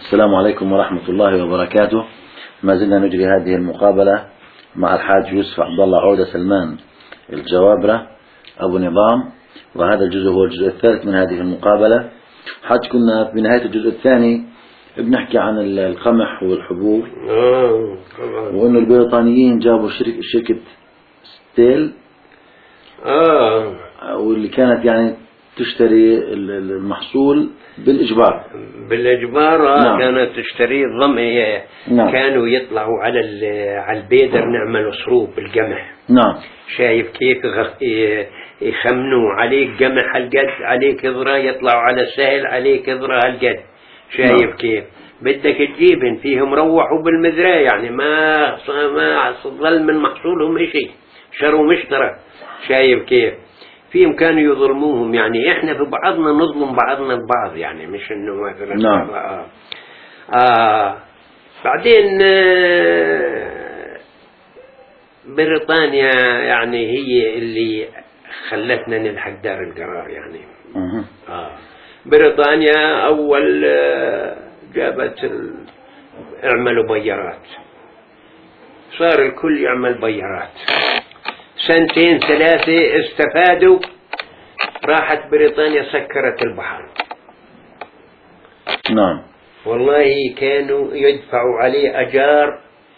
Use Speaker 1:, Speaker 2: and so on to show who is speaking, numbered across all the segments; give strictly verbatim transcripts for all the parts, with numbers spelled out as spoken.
Speaker 1: السلام عليكم ورحمة الله وبركاته. ما زلنا نجري هذه المقابلة مع الحاج يوسف عبد الله عودة سلمان الجوابرة أبو نظام، وهذا الجزء هو الجزء الثالث من هذه المقابلة. حاج كنا في نهاية الجزء الثاني بنحكي عن القمح والحبوب،
Speaker 2: آه
Speaker 1: وإنه البريطانيين جابوا شركة شركة ستيل
Speaker 2: آه
Speaker 1: واللي كانت يعني تشتري المحصول بالإجبار.
Speaker 2: بالإجبار آه
Speaker 1: نعم.
Speaker 2: كانت تشتري الضم.
Speaker 1: نعم.
Speaker 2: كانوا يطلعوا على على البيدر نعملوا صروب بالقمح.
Speaker 1: نعم.
Speaker 2: شايف كيف يخمنوا عليك قمح هالقد، عليك كذرة، يطلعوا على السهل عليك كذرة هالقد. شايف
Speaker 1: نعم.
Speaker 2: كيف بدك تجيبن فيهم روحوا بالمزرعة، يعني ما ما ظل من محصولهم إشي، شروا مشترى. شايف كيف فيهم كانوا يظلموهم، يعني احنا في بعضنا نظلم بعضنا البعض، يعني مش انه مثلا.
Speaker 1: نعم.
Speaker 2: آه. آه. بعدين آه بريطانيا يعني هي اللي خلتنا نلحق دار القرار يعني. آه. بريطانيا اول آه جابت ال... اعملوا بيارات، صار الكل يعمل بيارات. سنتين ثلاثة استفادوا، راحت بريطانيا سكرت البحر.
Speaker 1: نعم.
Speaker 2: والله كانوا يدفعوا عليه أجار،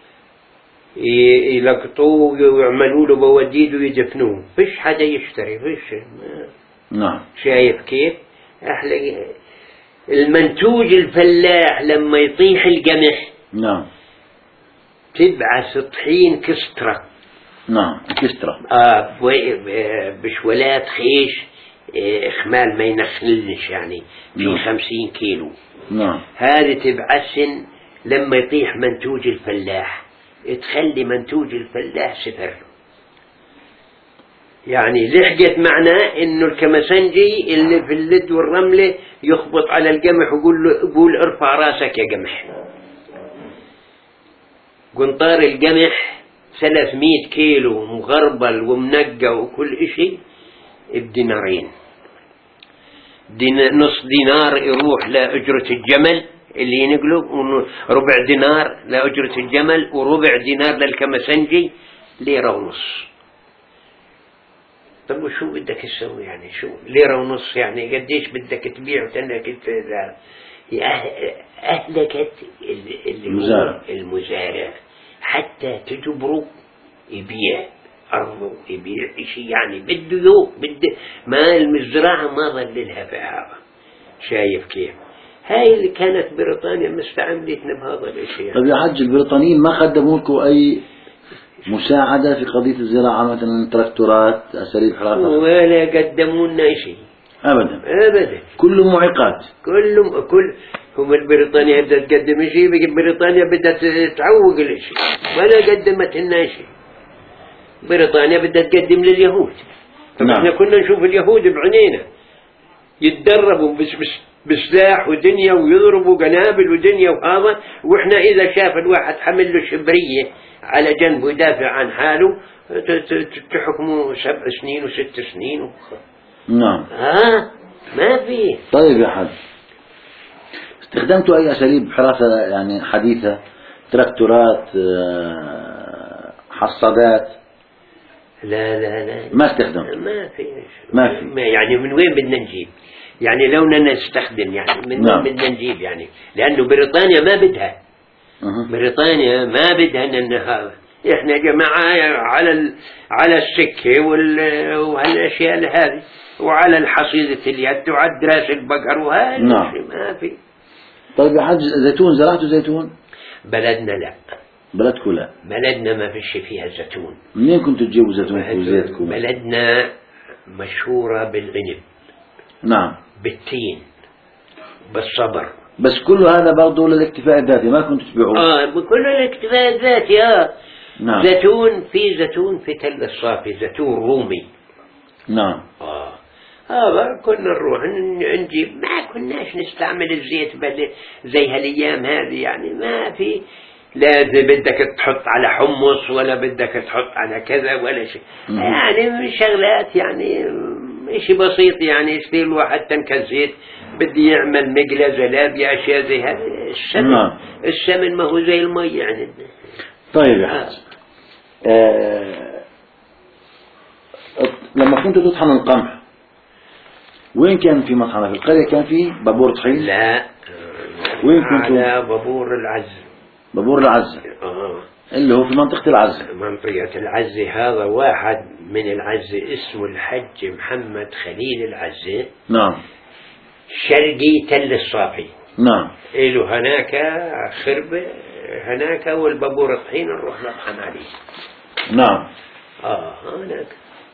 Speaker 2: يلقطوه ويعملوا له بوديد ويدفنوه، فيش حدا يشتري، فيش.
Speaker 1: نعم.
Speaker 2: شايف كيف أحلى المنتوج الفلاح لما يطيح القمح.
Speaker 1: نعم.
Speaker 2: تبعث طحين كسترة.
Speaker 1: نعم. كسترة.
Speaker 2: آه بشولات خيش، آه إخمال ما ينخلنش يعني في
Speaker 1: نعم.
Speaker 2: خمسين كيلو.
Speaker 1: نعم.
Speaker 2: هذه تبعسن لما يطيح منتوج الفلاح، تخلي منتوج الفلاح سفر. يعني لحقت معناه إنه الكمسنجي اللي في اللد والرملة يخبط على القمح ويقول له قول ارفع راسك يا قمح. قنطار القمح ثلاثمية كيلو مغربل ومنقى وكل اشي بدينارين. دين نص دينار يروح لأجرة الجمل اللي ينقله، ربع دينار لأجرة الجمل، وربع دينار للكمسنجي، ليرة ونص. طب وشو بدك تسوي يعني؟ شو ليرة ونص يعني قديش بدك تبيع وتنك أهلكت المزارع المزارع حتى تجبره يبيع أرضه، يبيع إشي، يعني بده يو بده ما المزرعة ما ظللها في هذا. شايف كيف هاي اللي كانت بريطانيا مستعملتنا بهذا الإشي يعني.
Speaker 1: طيب يا حج، البريطانيين ما قدموا لكم أي مساعدة في قضية الزراعة، مثلا تراكتورات، أساليب حراسة؟
Speaker 2: ولا قدموا لنا شيء
Speaker 1: أبدا
Speaker 2: أبدا،
Speaker 1: كله معيقات.
Speaker 2: كلهم كل هم البريطانيا بدها تقدم شيء، بريطانيا بدها تعوق الشيء، ولا قدمت لنا شيء. بريطانيا بدها تقدم لليهود. طبعا
Speaker 1: نعم.
Speaker 2: احنا كنا نشوف اليهود بعينينا يتدربوا بس بس بسلاح ودنيا ويضربوا قنابل ودنيا وهذا، واحنا اذا شاف الواحد حمل له شبرية على جنب ويدافع عن حاله تحكموا سبع سنين وست سنين و...
Speaker 1: نعم.
Speaker 2: ها ما في.
Speaker 1: طيب يا حج، استخدمتوا أي أساليب حراسة يعني حديثة؟ تراكتورات، حصادات؟
Speaker 2: لا لا لا
Speaker 1: ما استخدمت؟
Speaker 2: ما في
Speaker 1: ما في.
Speaker 2: ما يعني من وين بدنا نجيب يعني؟ لو بدنا نستخدم يعني من
Speaker 1: نعم.
Speaker 2: وين بدنا نجيب يعني؟ لأنه بريطانيا ما بدها.
Speaker 1: أه.
Speaker 2: بريطانيا ما بدها ان هذا. احنا جماعة على ال... على السكة وال... وهالاشياء هذه، وعلى الحصيدة اليد وعلى دراس البقر وهذا.
Speaker 1: نعم.
Speaker 2: ما في.
Speaker 1: طيب يا حج، زيتون زرعتوا زيتون؟
Speaker 2: بلدنا لا.
Speaker 1: بلدكم لا؟
Speaker 2: بلدنا ما فيش فيها زيتون.
Speaker 1: منين كنتوا تجيبوا زيتونكم وزيتكم؟
Speaker 2: بلدنا مشهورة بالعنب.
Speaker 1: نعم.
Speaker 2: بالتين، بالصبر.
Speaker 1: بس كل هذا برضه للاكتفاء الذاتي، ما كنتوا تبيعوه؟
Speaker 2: اه بكل الاكتفاء الذاتي. اه
Speaker 1: نعم.
Speaker 2: زيتون، في زيتون في تل الصافي، زيتون رومي.
Speaker 1: نعم.
Speaker 2: اه هذا آه كنا نروح نجيب، ما كناش نستعمل الزيت بل زي هالايام هذه يعني. ما في لا بدك تحط على حمص ولا بدك تحط على كذا ولا شيء يعني، من شغلات يعني شيء بسيط يعني. يصير الواحد تنكزيت بدي يعمل مقلة زلابية أشياء زي هذه السمن
Speaker 1: نعم.
Speaker 2: السمن ما هو زي المي يعني.
Speaker 1: طيب يا حاج، آه لما كنت تطحن القمح وين كان في مطحنة؟ في القرية كان في بابور طحين؟
Speaker 2: لا،
Speaker 1: وين كنتوا؟
Speaker 2: على بابور العز.
Speaker 1: بابور العزة.
Speaker 2: آه.
Speaker 1: اللي هو في منطقة العزة.
Speaker 2: منطقة العزة، هذا واحد من العزة اسمه الحج محمد خليل العزة.
Speaker 1: نعم.
Speaker 2: شرقي تل الصافي.
Speaker 1: نعم.
Speaker 2: إله هناك خربة هناك، والبابور الطحين نروح نطحن عليه.
Speaker 1: نعم.
Speaker 2: آه هناك.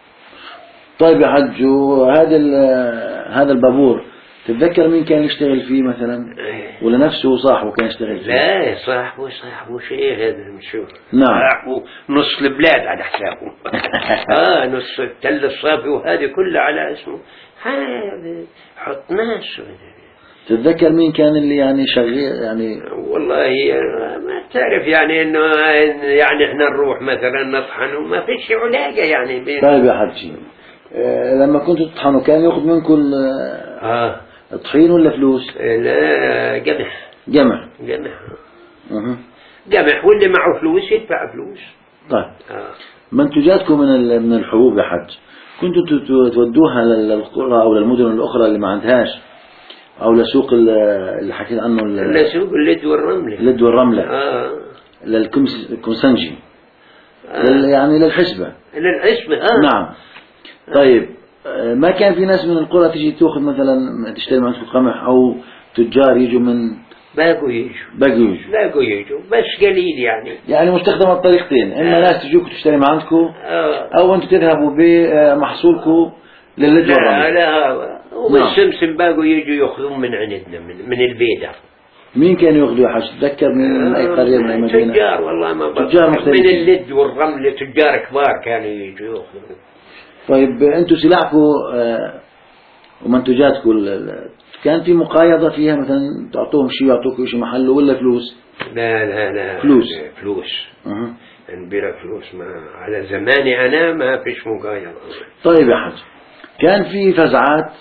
Speaker 1: طيب يا حج، هذا هذا البابور تتذكر مين كان يشتغل فيه مثلا؟ ولا نفسه صاحبه كان يشتغل فيه؟
Speaker 2: لا، صاحبه صاحبه شيء هذا نشوف.
Speaker 1: نعم.
Speaker 2: صاحبه نص البلاد على حسابه. اه نص التل الصافي وهذه كلها على اسمه. هذا حط ناس.
Speaker 1: تتذكر مين كان اللي يعني شغال يعني؟
Speaker 2: والله ما تعرف يعني انه يعني احنا نروح مثلا نطحن وما فيش علاقة يعني بين.
Speaker 1: طيب يا حجي، آه لما كنتوا تطحنوا كان ياخذ منكم
Speaker 2: اه
Speaker 1: طحين ولا فلوس؟
Speaker 2: لا، قمح.
Speaker 1: قمح.
Speaker 2: قمح.
Speaker 1: اها.
Speaker 2: قمح، واللي معه فلوس يدفع فلوس.
Speaker 1: طيب.
Speaker 2: آه.
Speaker 1: منتجاتكم من من الحبوب يا حج كنتوا تودوها للقرى او للمدن الاخرى اللي ما عندهاش، او لسوق اللي حكيت عنه،
Speaker 2: لسوق اللد والرملة.
Speaker 1: اللد والرملة.
Speaker 2: اه
Speaker 1: للكمسنجي.
Speaker 2: آه.
Speaker 1: لل يعني للحسبة.
Speaker 2: للحسبة. اه
Speaker 1: نعم. طيب، ما كان في ناس من القرى تيجي تاخذ مثلا تشتري من عندكم قمح، او تجار يجوا من
Speaker 2: باقوا يجوا
Speaker 1: باقوا يجوا
Speaker 2: باقوا يجوا بس قليل يعني.
Speaker 1: يعني مستخدمة الطريقتين، اما
Speaker 2: آه.
Speaker 1: ناس تجوك تشتري من عندكم،
Speaker 2: آه.
Speaker 1: او انتم تذهبوا بمحصولكم لللد والرملة.
Speaker 2: لا لا هذا والسمسم باقوا يجوا ياخذون من عندنا من, من البيدة.
Speaker 1: مين كانوا ياخذوا يا حاج؟ تذكر من اي قرية من اي مدينة؟
Speaker 2: تجار والله ما بقى.
Speaker 1: تجار مختلفين
Speaker 2: من اللد والرملة، تجار كبار كانوا يجوا ياخذون.
Speaker 1: طيب انتم سلعكم ومنتجاتكم كان في مقايضة فيها مثلا تعطوهم شيء يعطوكم شيء محله ولا فلوس؟
Speaker 2: لا لا لا
Speaker 1: فلوس.
Speaker 2: فلوس.
Speaker 1: أه.
Speaker 2: نبيع فلوس، ما على زماني أنا ما فيش مقايضة.
Speaker 1: طيب يا حاج، كان في فزعات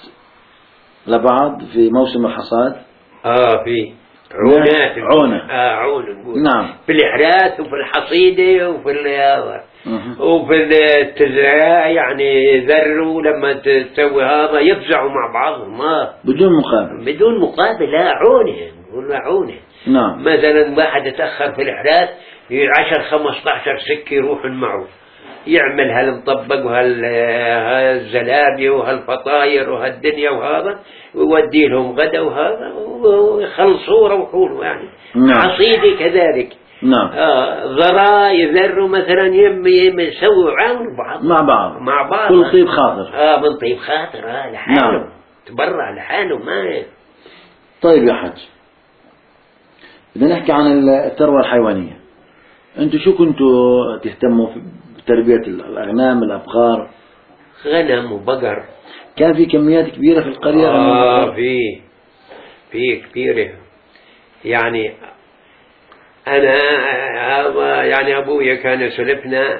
Speaker 1: لبعض في موسم الحصاد؟
Speaker 2: اه في عونات.
Speaker 1: عونة.
Speaker 2: اه عون نقول.
Speaker 1: نعم.
Speaker 2: في الإحراث وفي الحصيدة وفي ال وفي التزريع يعني ذروا لما تسوي هذا يفزعوا مع بعضهم. ما
Speaker 1: بدون مقابل.
Speaker 2: بدون مقابل. لا عونة نقول عونة.
Speaker 1: نعم.
Speaker 2: مثلا واحد يتأخر في الإحراث عشر خمسة عشر سكة يروحون معه، يعمل هالمطبق وهالزلابية وهالفطاير وهالدنيا وهذا، ويودي لهم غدا وهذا ويخلصوا ويروحوا له يعني.
Speaker 1: نعم.
Speaker 2: حصيدي كذلك.
Speaker 1: نعم.
Speaker 2: آه ذراء يذروا مثلا يم يم يسووا عون بعض
Speaker 1: مع بعض
Speaker 2: مع بعض
Speaker 1: كل طيب خاطر.
Speaker 2: اه من طيب خاطر. اه لحاله.
Speaker 1: نعم.
Speaker 2: تبرع لحاله ما.
Speaker 1: طيب يا حج، بدنا نحكي عن الثروة الحيوانية. انتوا شو كنتوا تهتموا بتربية الأغنام الأبقار؟
Speaker 2: غنم وبقر.
Speaker 1: كان في كميات كبيرة في القرية؟
Speaker 2: آه في في كبيرة يعني. أنا يعني أبوي كان يسلفنا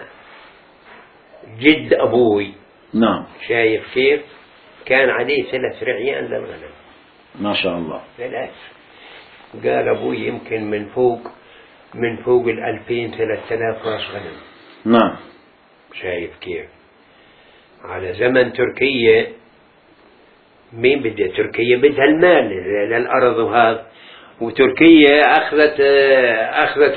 Speaker 2: جد أبوي.
Speaker 1: نعم.
Speaker 2: شايف كيف كان عليه ثلاث رعيان للغنم.
Speaker 1: ما شاء الله.
Speaker 2: ثلاث. قال أبوي يمكن من فوق من فوق الألفين ثلاثة آلاف راس غنم.
Speaker 1: نعم.
Speaker 2: شايف كيف على زمن تركيا. مين بدها تركيا؟ بدها المال للأرض وهذا، وتركيا أخذت أخذت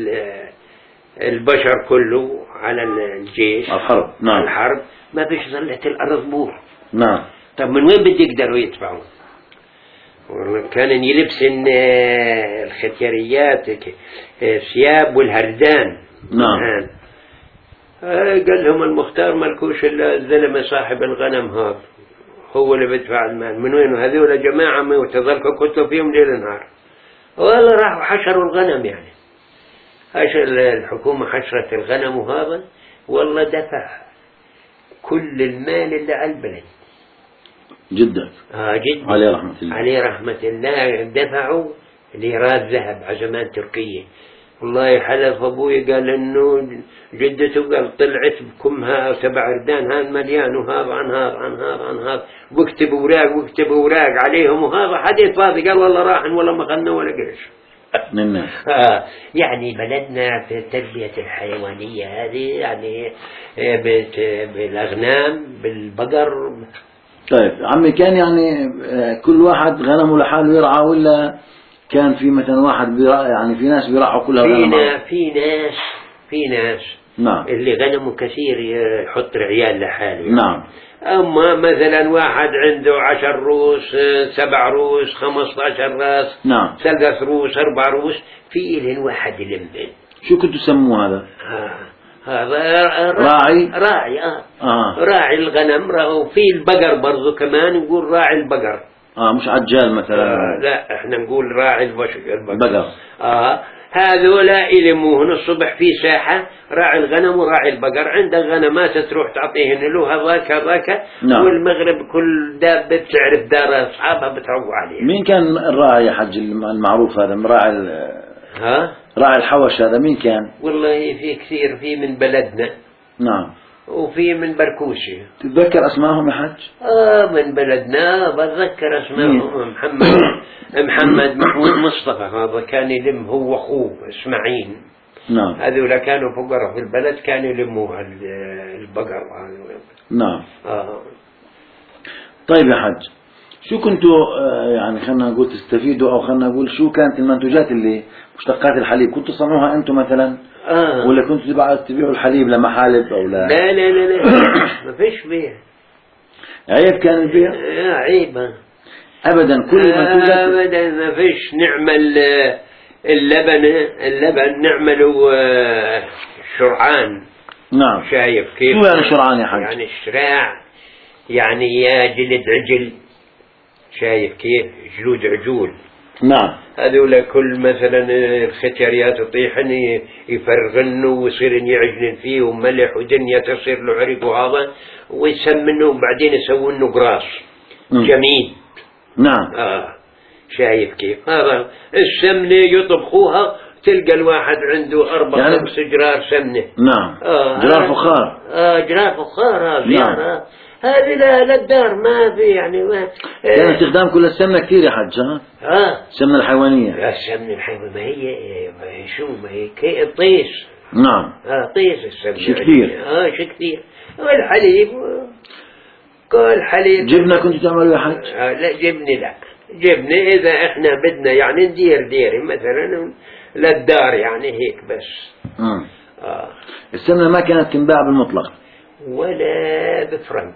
Speaker 2: البشر كله على الجيش
Speaker 1: الحرب. نعم.
Speaker 2: الحرب ما فيش ظلت الأرض بور.
Speaker 1: نعم.
Speaker 2: طب من وين بده يقدروا يدفعوا؟ كان يلبس الختياريات ثياب والهردان.
Speaker 1: نعم.
Speaker 2: قال لهم المختار ملكوش إلا الزلمة صاحب الغنم هذا، هو اللي بدفع المال. من وين هذول جماعة ما وتظلكوا كنتوا فيهم ليل نهار. والله راحوا حشروا الغنم يعني. حشر الحكومة حشرت الغنم وهذا، والله دفع كل المال اللي على البلد.
Speaker 1: جدا.
Speaker 2: آه جدا.
Speaker 1: عليه رحمة الله.
Speaker 2: عليه رحمة الله. دفعوا ليرات ذهب على زمان تركيا، والله حلف أبوي قال إنه جدته قال طلعت بكمها تبع ردان هذا مليان وهذا عن هذا عن هذا عن هذا واكتب أوراق واكتب أوراق عليهم وهذا حديث فاضي قال والله راحن ولا ما خلنا ولا قرش. آه يعني بلدنا في التربية الحيوانية هذه يعني بالأغنام بالبقر.
Speaker 1: طيب عمي كان يعني كل واحد غنمه لحاله يرعى ولا كان في مثلا واحد بيرعى يعني في ناس بيرعوا كلها غنم؟
Speaker 2: في ناس في ناس
Speaker 1: نعم
Speaker 2: اللي غنمه كثير يحط عيال لحاله.
Speaker 1: نعم.
Speaker 2: أما مثلا واحد عنده عشر روس سبع روس خمسة عشر راس
Speaker 1: نعم
Speaker 2: ثلاث روس أربع روس في إلين واحد يلمن.
Speaker 1: شو كنتوا تسموه هذا؟
Speaker 2: آه. هذا
Speaker 1: راعي
Speaker 2: راعي آه.
Speaker 1: آه.
Speaker 2: راعي الغنم وفي البقر برضو كمان نقول راعي البقر.
Speaker 1: آه مش عجال مثلا.
Speaker 2: آه لا احنا نقول راعي البقر.
Speaker 1: بقر.
Speaker 2: آه هذولا يلموهن الصبح في ساحة راعي الغنم وراعي البقر عندك غنمات تروح تعطيهن له هذاك هذاك.
Speaker 1: نعم.
Speaker 2: والمغرب كل دابة بتعرف دار أصحابها بتروق عليها.
Speaker 1: مين كان الراعي يا حج المعروف هذا راعي
Speaker 2: ها
Speaker 1: راعي الحوش هذا مين كان؟
Speaker 2: والله في كثير في من بلدنا.
Speaker 1: نعم.
Speaker 2: وفي من بركوشي.
Speaker 1: تتذكر أسمائهم يا حج؟
Speaker 2: آه من بلدنا بتذكر اسمائهم. محمد محمد محمود مصطفى هذا كان يلم هو أخوه إسماعيل.
Speaker 1: نعم.
Speaker 2: هذولا كانوا فقراء في البلد كانوا يلموا البقر.
Speaker 1: نعم.
Speaker 2: آه.
Speaker 1: طيب يا حج شو كنتوا يعني خلنا نقول تستفيدوا أو خلنا نقول شو كانت المنتوجات اللي مشتقات الحليب كنتوا تصنعوها أنتم مثلا؟
Speaker 2: آه.
Speaker 1: ولا كنتوا تبعوا تبيعوا الحليب لمحالب أو لا؟
Speaker 2: لا لا لا لا ما فيش بيع.
Speaker 1: عيب كان البيع؟
Speaker 2: آه عيب
Speaker 1: أبدا كل المنتوجات
Speaker 2: أبدا ما فيش. نعمل اللبن اللبن نعمله شرعان.
Speaker 1: نعم.
Speaker 2: شايف كيف؟
Speaker 1: شو يعني شرعان يا حج؟
Speaker 2: يعني الشراع يعني يا جلد عجل. شايف كيف؟ جلود عجول.
Speaker 1: نعم.
Speaker 2: هذولا كل مثلا الختياريات يطيحن يفرغن ويصير يعجن فيه وملح ودنيا تصير له عرق وهذا ويسمنه وبعدين يسوون له قراص جميل.
Speaker 1: نعم.
Speaker 2: آه شايف كيف؟ هذا السمنة يطبخوها تلقى الواحد عنده أربع
Speaker 1: يعني
Speaker 2: خمس جرار سمنة.
Speaker 1: نعم.
Speaker 2: آه
Speaker 1: جرار فخار.
Speaker 2: آه جرار فخار. آه
Speaker 1: نعم.
Speaker 2: آه هذه لا للدار ما في يعني ما
Speaker 1: كان استخدام كل السمنة كثير يا حج ها؟
Speaker 2: اه
Speaker 1: السمنة الحيوانية.
Speaker 2: لا السمنة الحيوانية ما هي ما هي شو ما هي كي طيس.
Speaker 1: نعم.
Speaker 2: اه طيس السمنة.
Speaker 1: شو كثير.
Speaker 2: اه شو كثير. والحليب كل حليب.
Speaker 1: جبنة كنتوا تعملوا يا حج؟
Speaker 2: آه لا جبنة لا جبنة إذا إحنا بدنا يعني ندير ديري مثلا للدار يعني هيك بس.
Speaker 1: مم.
Speaker 2: آه.
Speaker 1: السمنة ما كانت تنباع بالمطلق
Speaker 2: ولا بفرنك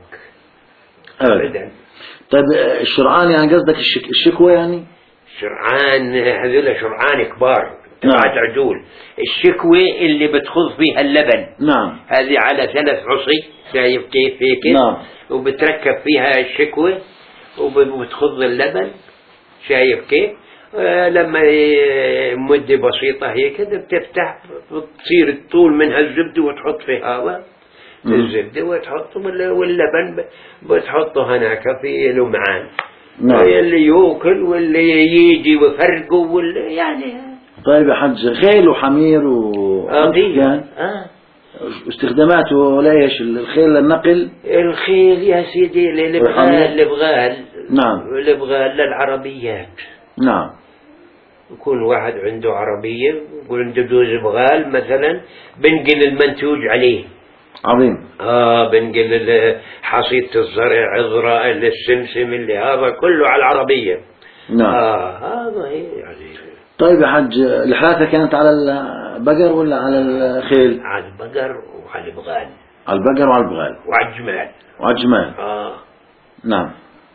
Speaker 1: أبدا. طيب الشرعان يعني قصدك الشك... الشكوى يعني؟
Speaker 2: شرعان هذول شرعان كبار
Speaker 1: نعم.
Speaker 2: تبعت عجول. الشكوى اللي بتخض فيها اللبن.
Speaker 1: نعم.
Speaker 2: هذه على ثلاث عصي شايف كيف هيك.
Speaker 1: نعم.
Speaker 2: وبتركب فيها الشكوى وبتخض اللبن شايف كيف. آه لما مدة بسيطة هيك بتفتح بتصير الطول منها الزبدة وتحط فيها هذا الزبدة وتحطه واللبن بتحطه هناك في لمعان.
Speaker 1: نعم.
Speaker 2: اللي يوكل واللي يجي ويفرقه واللي يعني.
Speaker 1: طيب يا حج خيل وحمير و
Speaker 2: آه
Speaker 1: كان
Speaker 2: آه.
Speaker 1: استخداماته ليش الخيل للنقل؟
Speaker 2: الخيل يا سيدي للبغال للبغال.
Speaker 1: نعم.
Speaker 2: للبغال للعربيات.
Speaker 1: نعم.
Speaker 2: يكون واحد عنده عربية يقول عنده دوز بغال مثلا بنقل المنتوج عليه.
Speaker 1: عظيم.
Speaker 2: آه بنقل حصيدة الزرع عذراء السمسم اللي هذا كله على العربية.
Speaker 1: نعم.
Speaker 2: آه هذا هي يعني.
Speaker 1: طيب يا حج الحلاثة كانت على البقر ولا على الخيل؟
Speaker 2: على البقر وعلى البغال.
Speaker 1: على البقر وعلى البغال.
Speaker 2: وعلى الجمال.
Speaker 1: وعلى الجمال.
Speaker 2: آه.
Speaker 1: نعم.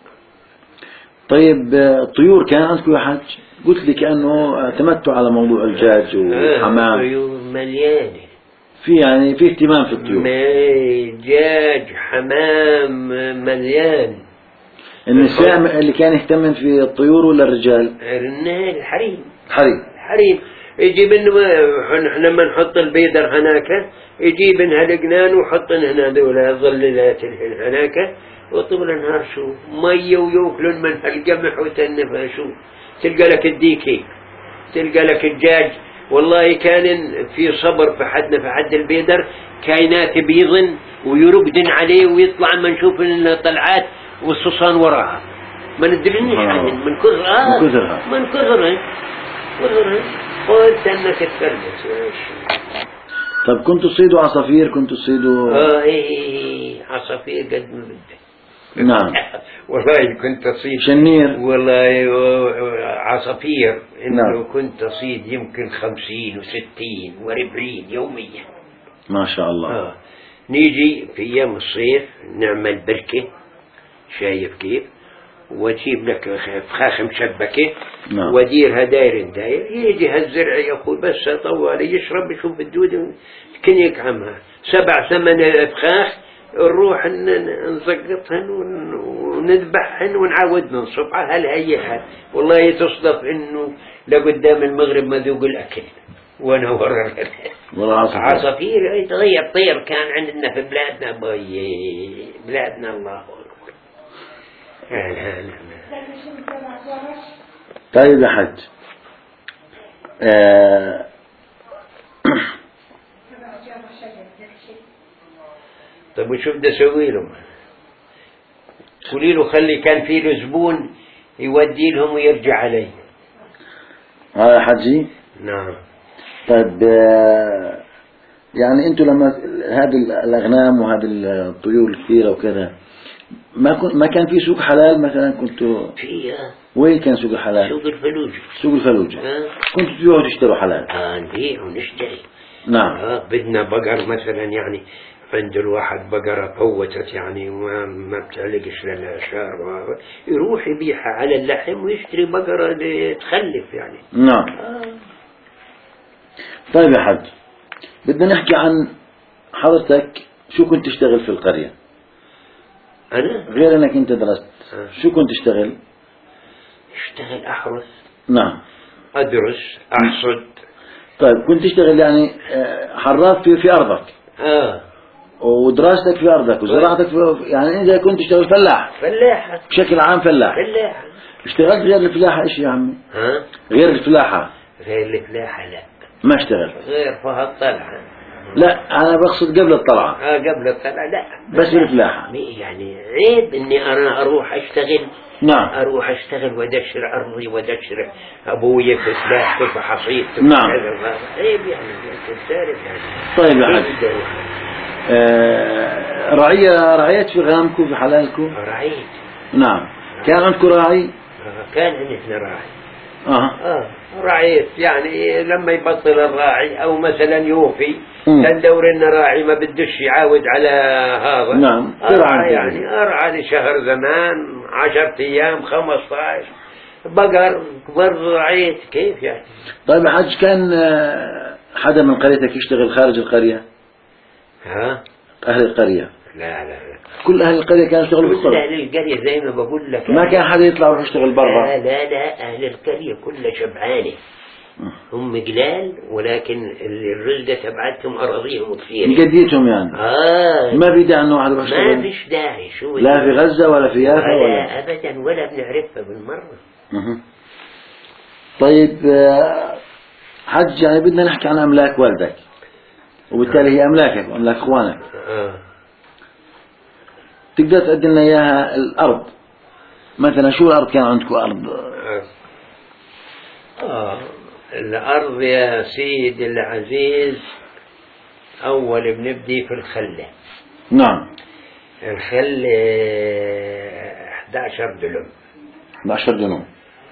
Speaker 1: طيب الطيور كان عندكم يا حج؟ قلت لي كأنه اعتمدتوا على موضوع الدجاج والحمام.
Speaker 2: آه طيور مليانة.
Speaker 1: في يعني في اهتمام في الطيور.
Speaker 2: دجاج حمام مليان.
Speaker 1: النساء اللي كان يهتم في الطيور ولا الرجال؟
Speaker 2: الحريم.
Speaker 1: حريم.
Speaker 2: حريم يجيب احنا لما نحط البيدر هناك يجيب انها الجنان وحط هنا ذولا ظللات هناك وطول النهار شو ميه ويوكلون منها القمح وتنفها شو تلقى لك الديكي تلقى لك الدجاج والله كان في صبر في حدنا في حد البيدر كائنات بيضن ويرقدن عليه ويطلع ما نشوف الطلعات والصصان وراها ما ندرينيش عنهن من كثرها
Speaker 1: من كثرها
Speaker 2: من كثرها كثرها قلت انك تفرس.
Speaker 1: طب كنتوا تصيدوا عصافير كنتوا تصيدوا
Speaker 2: اه ايه عصافير قد ما بدك.
Speaker 1: نعم
Speaker 2: والله كنت أصيد
Speaker 1: شنير
Speaker 2: والله عصافير إنه
Speaker 1: نعم.
Speaker 2: كنت أصيد يمكن خمسين وستين وأربعين يوميا
Speaker 1: ما شاء الله.
Speaker 2: آه. نيجي في أيام الصيف نعمل بركة شايف كيف وأجيب لك فخاخ مشبكة
Speaker 1: نعم.
Speaker 2: وديرها داير داير يجي هالزرع يا أخوي بس طوال يشرب يشوف الدود كنيك عمها سبع ثمان فخاخ نروح نسقطهن ونذبحهن ونعاود ننصبها هل هي حال. والله تصدق انه لقدام المغرب ما ذوق الاكل وانا ورا عصافير يتغير طير كان عندنا في بلادنا باي بلادنا الله اكبر.
Speaker 1: طيب يا حج آه
Speaker 2: طيب وشوف ده سوي لهم قولي له خلي كان في له زبون يودي لهم ويرجع علي.
Speaker 1: اه يا حجي.
Speaker 2: نعم.
Speaker 1: طيب آه يعني انتوا لما هذه الاغنام وهذه الطيور الكثيره وكذا ما كن ما كان في سوق حلال مثلا كنتوا
Speaker 2: فيها؟
Speaker 1: وين كان سوق الحلال؟
Speaker 2: سوق الفلوج.
Speaker 1: سوق الفلوج.
Speaker 2: آه.
Speaker 1: كنتوا تبيعوا تشتروا حلال؟
Speaker 2: اه نبيع ونشتري.
Speaker 1: نعم.
Speaker 2: آه بدنا بقر مثلا يعني عند الواحد بقرة قوتت يعني وما ما بتعلقش للأشار يروح يبيعها على اللحم ويشتري بقرة تخلف يعني.
Speaker 1: نعم.
Speaker 2: آه.
Speaker 1: طيب يا حج بدنا نحكي عن حضرتك شو كنت تشتغل في القرية؟
Speaker 2: أنا؟
Speaker 1: غير أنك أنت درست
Speaker 2: آه.
Speaker 1: شو كنت تشتغل؟
Speaker 2: اشتغل أحرث.
Speaker 1: نعم.
Speaker 2: أدرس أحصد.
Speaker 1: طيب كنت تشتغل يعني حراث في في أرضك.
Speaker 2: آه.
Speaker 1: ودراستك في أرضك وزراعتك في يعني إذا كنت تشتغل فلاح.
Speaker 2: فلاح.
Speaker 1: بشكل عام فلاح.
Speaker 2: فلاح.
Speaker 1: اشتغلت غير الفلاحة إيش يا عمي؟
Speaker 2: ها؟
Speaker 1: غير الفلاحة.
Speaker 2: غير الفلاحة لا.
Speaker 1: ما اشتغل.
Speaker 2: غير فيها الطلعة.
Speaker 1: لا أنا بقصد قبل الطلعة.
Speaker 2: آه قبل الطلعة لا.
Speaker 1: بس بالفلاحة.
Speaker 2: يعني عيب إني أنا أروح أشتغل.
Speaker 1: نعم.
Speaker 2: أروح أشتغل ودشر أرضي ودشر أبوي في سلاح في حصيد.
Speaker 1: نعم.
Speaker 2: عيب يعني تعرف يعني.
Speaker 1: طيب يا حاج. آه رعية رعيت في غنمكم في حلالكم؟
Speaker 2: رعيت.
Speaker 1: نعم. كان عندكم راعي؟
Speaker 2: آه كان عندنا راعي.
Speaker 1: آه.
Speaker 2: آه رعيت يعني لما يبطل الراعي أو مثلا يوفي كان دور إن راعي ما بدش يعاود على هذا.
Speaker 1: نعم.
Speaker 2: أرعى يعني أرعى لشهر زمان عشرة أيام خمسة عشر بقر كبر رعيت كيف يعني.
Speaker 1: طيب يا حاج كان حدا من قريتك يشتغل خارج القرية؟
Speaker 2: ها؟
Speaker 1: أهل القرية؟
Speaker 2: لا لا لا
Speaker 1: كل أهل القرية كانوا يشتغلوا
Speaker 2: كل
Speaker 1: بالقرية؟
Speaker 2: أهل القرية زي ما بقول لك
Speaker 1: ما كان حدا يطلع ويروح يشتغل برا؟
Speaker 2: لا لا لا أهل القرية كلها شبعانة هم قلال ولكن الرزقة تبعتهم أراضيهم كثير
Speaker 1: مقديتهم يعني.
Speaker 2: آه
Speaker 1: ما في داعي إنه واحد يروح يشتغل.
Speaker 2: ما فيش داعي شو
Speaker 1: لا في غزة ولا في يافا ولا,
Speaker 2: ولا أبدا ولا بنعرفها بالمرة.
Speaker 1: مه. طيب حج يعني بدنا نحكي عن أملاك والدك وبالتالي هي أملاكك وأملاك إخوانك.
Speaker 2: آه.
Speaker 1: تقدر تقدم لنا إياها الأرض مثلا شو الأرض كان عندكم أرض؟
Speaker 2: آه. آه. الأرض يا سيد العزيز أول بنبدي في الخلة.
Speaker 1: نعم.
Speaker 2: الخل أحد عشر دلم.
Speaker 1: أحد عشر دلم.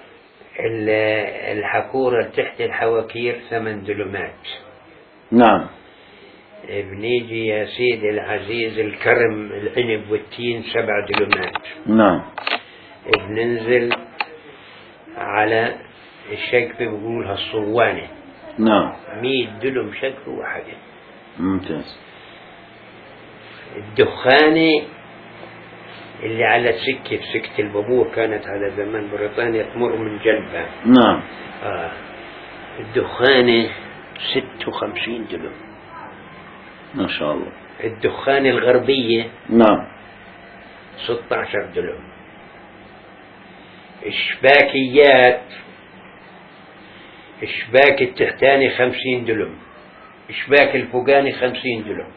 Speaker 2: الحكورة تحت الحواكير ثمان دلمات.
Speaker 1: نعم.
Speaker 2: بنيجي يا سيدي العزيز الكرم العنب والتين سبع دلمات.
Speaker 1: نعم.
Speaker 2: بننزل على الشقفة بقولها الصوانة.
Speaker 1: نعم.
Speaker 2: مية دلم شقفة واحدة.
Speaker 1: ممتاز.
Speaker 2: الدخانة اللي على السكة في سكة البابور كانت على زمان بريطانيا تمر من جنبها.
Speaker 1: نعم.
Speaker 2: آه. الدخانة ست وخمسين دلم.
Speaker 1: ما شاء الله.
Speaker 2: الدخانة الغربية.
Speaker 1: نعم.
Speaker 2: ستة عشر دلم. الشباكيات الشباك التحتاني خمسين دلم، الشباك الفوقاني خمسين دلم.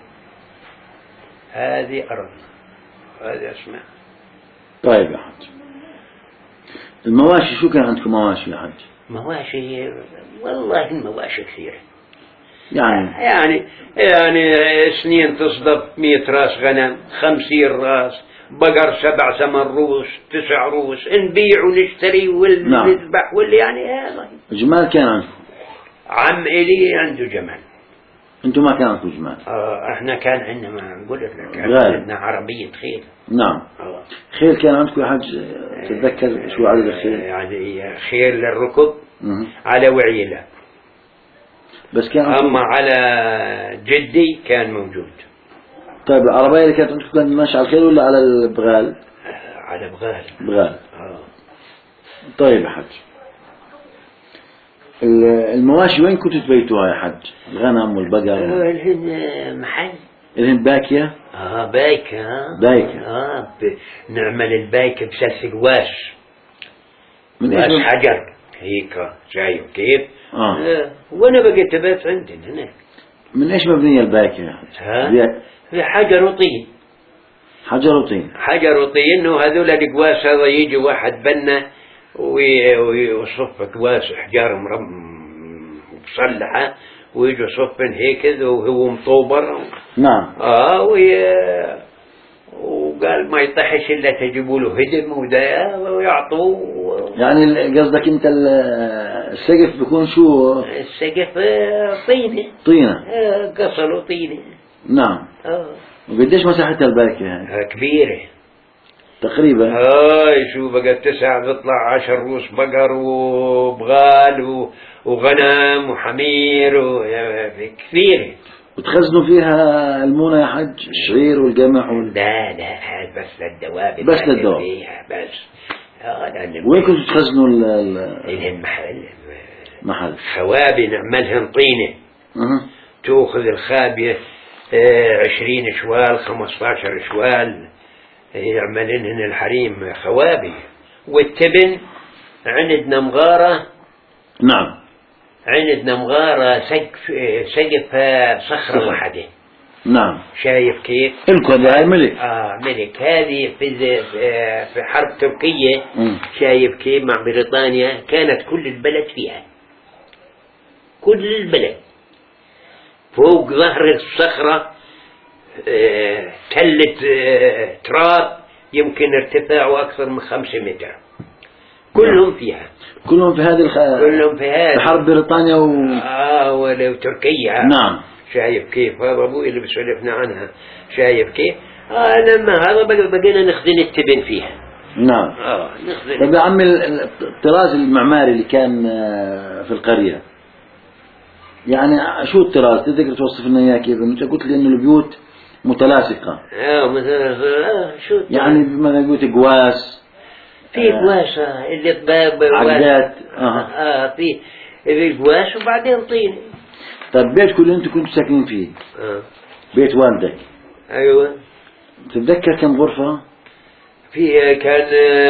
Speaker 2: هذه أرض، هذه أسماء.
Speaker 1: طيب يا حج، المواشي شو كان عندكم مواشي يا حج؟
Speaker 2: مواشي والله المواشي كثيرة،
Speaker 1: يعني
Speaker 2: يعني يعني سنين تصدق مئة راس غنم، خمسين راس بقر، سبع ثمان روس، تسع روس، نبيع ونشتري ونذبح واللي يعني هذا.
Speaker 1: جمال كان عندكم؟
Speaker 2: عم إلي عنده جمال.
Speaker 1: انتم ما كان عندكم جمال؟
Speaker 2: آه احنا كان عندنا، ما نقول لك، كان عندنا عربية خيل.
Speaker 1: نعم. آه. خيل كان عندكم يا حج؟ تتذكر شو عدد الخيل؟
Speaker 2: يعني خيل للركض على وعيلة،
Speaker 1: بس كان
Speaker 2: أما على جدي كان موجود.
Speaker 1: طيب العربية اللي كانت عندكم كانت ماشية على الخيل ولا على البغال؟
Speaker 2: على بغال.
Speaker 1: بغال.
Speaker 2: آه.
Speaker 1: طيب يا حج، المواشي وين كنتوا تبيتوها يا حج؟ الغنم والبقر؟
Speaker 2: الهن محل.
Speaker 1: الهن باكية؟
Speaker 2: اه بايكة.
Speaker 1: بايكة.
Speaker 2: اه ب... نعمل البايكة بسلس قواش،
Speaker 1: من
Speaker 2: قواش
Speaker 1: ايش؟
Speaker 2: حجر هيك، شايف كيف؟
Speaker 1: آه.
Speaker 2: آه. وانا بقيت بات عندنا هناك.
Speaker 1: من ايش مبنية البايكة يا حج؟
Speaker 2: ها؟ في حجر وطين.
Speaker 1: حجر وطين.
Speaker 2: حجر وطين، وهذول القواس هذا يجي واحد بنا ويصف قواس احجار مصلحة، ويجي صفن هيك وهو مطوبر.
Speaker 1: نعم.
Speaker 2: اه وي... وقال ما يطحش الا تجيبوا له هدم ودا ويعطوه.
Speaker 1: يعني قصدك انت السقف بيكون شو؟
Speaker 2: السقف طينة.
Speaker 1: طينة.
Speaker 2: آه قصلوا طينة.
Speaker 1: نعم.
Speaker 2: اه
Speaker 1: وقديش مساحتها البايكة يعني؟
Speaker 2: كبيرة
Speaker 1: تقريبا.
Speaker 2: هاي شو بقى تسع تطلع عشر روس بقر وبغال وغنم وحمير كثيرة.
Speaker 1: وتخزنوا فيها المونة يا حج؟ الشعير والقمح وال...
Speaker 2: لا لا هذا بس للدواب.
Speaker 1: بس للدواب
Speaker 2: فيها بس.
Speaker 1: وين كنتوا تخزنوا ال
Speaker 2: المحل؟
Speaker 1: محل
Speaker 2: خوابي نعملها طينة.
Speaker 1: أه.
Speaker 2: تأخذ الخابية عشرين شوال خمسطاشر شوال، يعملنهن الحريم خوابي. والتبن عندنا مغارة.
Speaker 1: نعم.
Speaker 2: عندنا مغارة سقف سقفها صخرة واحدة.
Speaker 1: نعم.
Speaker 2: شايف كيف؟
Speaker 1: الكل هاي ملك.
Speaker 2: اه ملك. هذه في في حرب تركيا.
Speaker 1: م.
Speaker 2: شايف كيف؟ مع بريطانيا كانت كل البلد فيها، كل البلد فوق ظهر الصخرة آه تلة آه تراب يمكن ارتفاعه أكثر من خمسة متر. كلهم فيها.
Speaker 1: كلهم في هذه الخ...
Speaker 2: كلهم في هذه.
Speaker 1: في حرب بريطانيا و...
Speaker 2: آه ولو تركيا.
Speaker 1: نعم.
Speaker 2: شايف كيف؟ هذا أبوي اللي بسولفنا عنها. شايف كيف؟ آه لما هذا بقينا نخزن التبن فيها.
Speaker 1: نعم.
Speaker 2: آه نخزن.
Speaker 1: طيب يا عمي، الطراز المعماري اللي كان في القرية يعني شو الطراز؟ تقدر توصف لنا اياه كيف؟ انت قلت لي انه البيوت متلاصقة.
Speaker 2: اه مثلا آه شو
Speaker 1: يعني مثلا بيوت قواس،
Speaker 2: في قواس آه اللي باب
Speaker 1: عقدات.
Speaker 2: اه, آه في في قواس وبعدين طين.
Speaker 1: طيب بيتكم اللي انتم كنتوا ساكنين فيه
Speaker 2: آه.
Speaker 1: بيت والدك،
Speaker 2: ايوه،
Speaker 1: تتذكر كم غرفة؟
Speaker 2: في كان